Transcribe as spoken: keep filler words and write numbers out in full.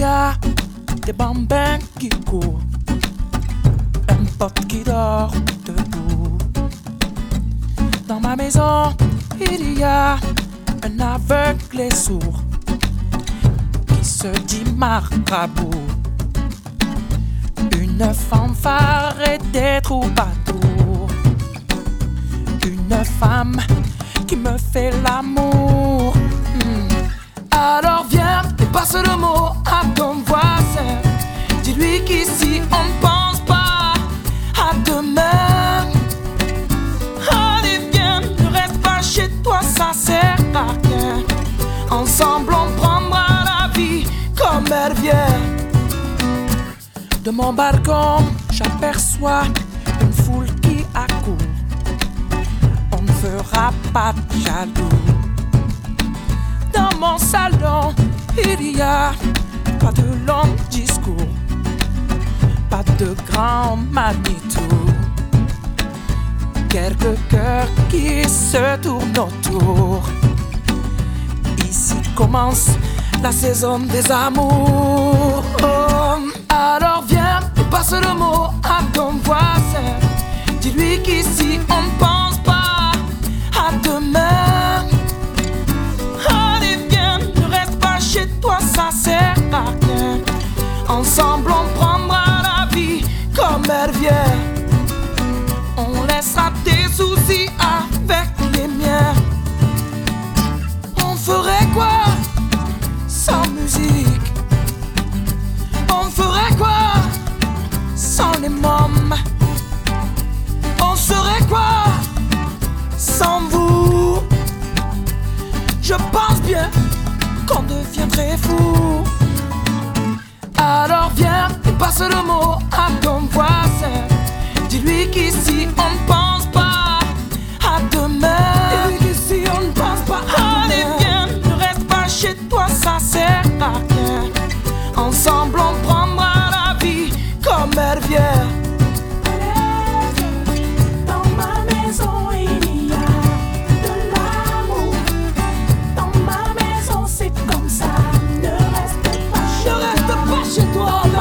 y a des bambins qui courent, un pote qui dort debout. Dans ma maison, il y a un aveugle et sourd qui se dit marabout. Une fanfare et des troubadours. Une femme qui me fait l'amour. Hmm. Alors viens et passe le mot à ton voisin. Dis-lui qu'ici on ne pense pas à demain. Allez viens, ne reste pas chez toi, ça sert à rien. Ensemble on prendra la vie comme elle vient. De mon balcon, j'aperçois une foule qui accourt. On ne fera pas de jaloux. Dans mon salon, il y a pas de longs discours, pas de grands Manitou. Quelques cœurs qui se tournent autour. Ici commence la saison des amours. Oh. Alors viens et passe le mot à ton voisin. Dis-lui qu'ici on ne pense pas à demain. Allez viens, ne reste pas chez toi, ça sert à rien. Ensemble on prendra la vie comme elle vient. On laissera tes soucis avec les miens. On ferait quoi sans musique? On ferait quoi sans les mômes? On serait quoi sans vous? Je pense bien qu'on deviendrait fou. Alors viens et passe le mot à ton voisin. Dis-lui qu'ici on ne pense pas à demain. Dis-lui qu'ici on ne pense pas à demain. Allez viens, ne reste pas chez toi, ça sert à rien. Ensemble on prendra la vie comme elle vient. Dans ma maison il y a de l'amour. Dans ma maison c'est comme ça. Ne reste pas chez Ne reste pas chez toi.